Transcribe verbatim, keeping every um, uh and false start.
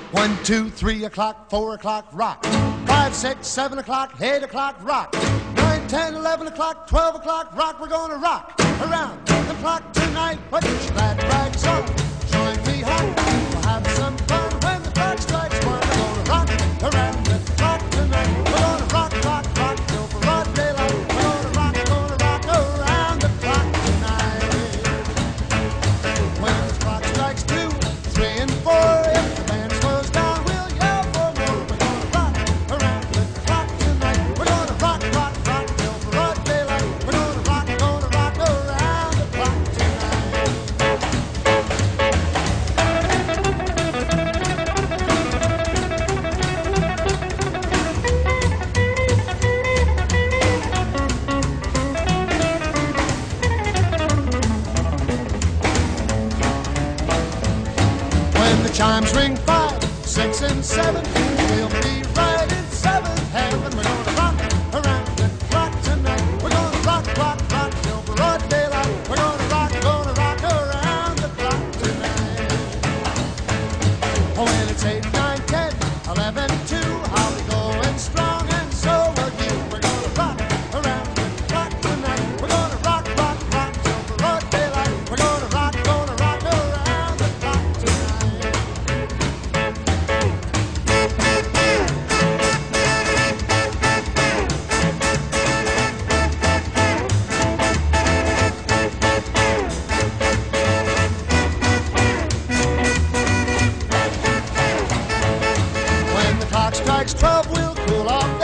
One, two, three o'clock, four o'clock, rock. Five, six, seven o'clock, eight o'clock, rock. Nine, ten, eleven o'clock, twelve o'clock, rock. We're gonna rock around the clock tonight. Put your glad rags on, join me home. We'll have some fun when the clock strikes one. We're gonna rock around the clock tonight. We're gonna rock, rock, rock till broad daylight. We're gonna rock, gonna rock around the clock tonight. When the clock strikes two, three, and four, if the band slows down, we'll yell for more. We're gonna rock around the clock tonight. We're gonna rock, rock, rock till broad daylight. We're gonna rock, gonna rock around the clock tonight. When the chimes ring five, six, and seven, we'll be right in seventh heaven. We're gonna rock around the clock tonight. We're gonna rock, rock, rock till broad daylight. We're gonna rock, gonna rock around the clock tonight. Oh, when it's eight, nine, ten, eleven, two, I'll be going strong, and so will you. We're gonna rock around the clock tonight. We're gonna rock, rock, rock till broad daylight. We're gonna rock, gonna rock around the clock tonight. When the clock strikes twelve, we'll cool off